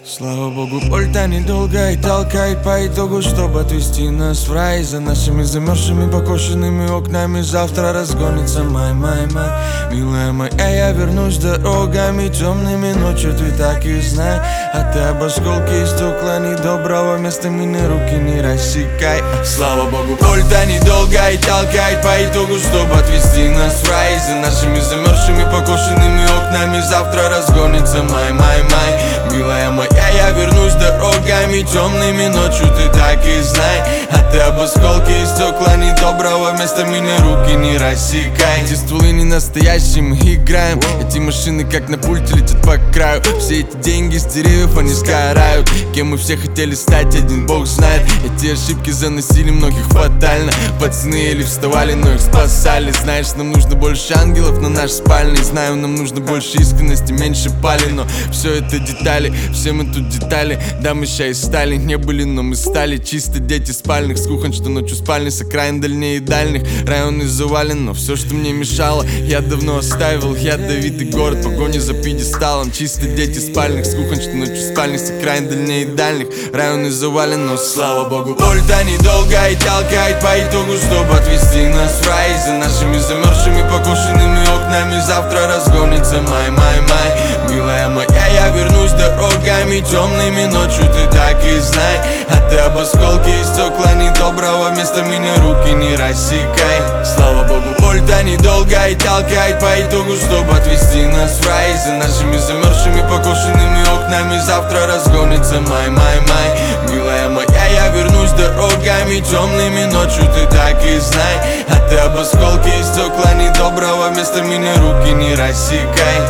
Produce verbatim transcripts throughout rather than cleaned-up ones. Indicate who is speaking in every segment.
Speaker 1: Слава богу, боль-то недолго и толкает по итогу, чтобы отвести нас в рай. За нашими замерзшими, покошенными окнами завтра разгонится май, май, май. Милая моя, я вернусь дорогами темными ночью, ты так и знай. А ты об осколки и стекла недоброго места мины руки не рассекай. Слава богу, боль-то недолго и толкает по итогу, чтобы отвести нас в рай. За нашими замерзшими, покошенными окнами завтра разгонится май, май, май. Милая моя, я вернусь дорогами темными ночью, ты так и знай. А ты об осколки и стекла недоброго места меня руки не рассекай. Эти стволы не настоящие, мы играем. Эти машины как на пульте летят по краю. Все эти деньги с деревьев, они сгорают. Кем мы все хотели стать, один бог знает. Эти ошибки заносили многих фатально. Пацаны еле вставали, но их спасали. Знаешь, нам нужно больше ангелов на наш спальный. Знаю, нам нужно больше искренности, меньше пали. Но все это детали, все мы тут детали. Да, мы ща и стали, не были, но мы стали. Чисто дети спальных, с кухонь, что ночью спальни. С окраин дальнее и дальних, районы завален. Но все, что мне мешало, я давно оставил. Я Давид и город, погони за пьедесталом. Чисто дети спальных, с кухонь, что ночью спальни. С окраин дальнее и дальних, районы завален. Но слава богу, боль-то недолго и толкает по итогу, чтобы отвести нас в рай. За нашими замерзшими, покошенными окнами завтра разгонится май, май, май. Милая моя, я вернусь дорогами темными ночью, ты так и знай. А ты об осколки и стекла недоброго места меня руки не рассекай. Слава богу, боль-то недолго и толкает по итогу, чтобы отвести нас в рай. За нашими замерзшими, покошенными окнами завтра разгонится май, май, май. Милая моя, я вернусь дорогами темными ночью, ты так и знай. А ты об осколки и стекла недоброго места меня руки не рассекай.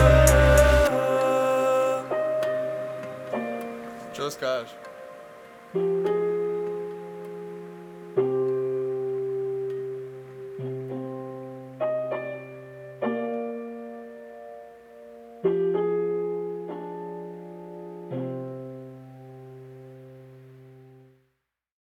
Speaker 1: Что скажешь?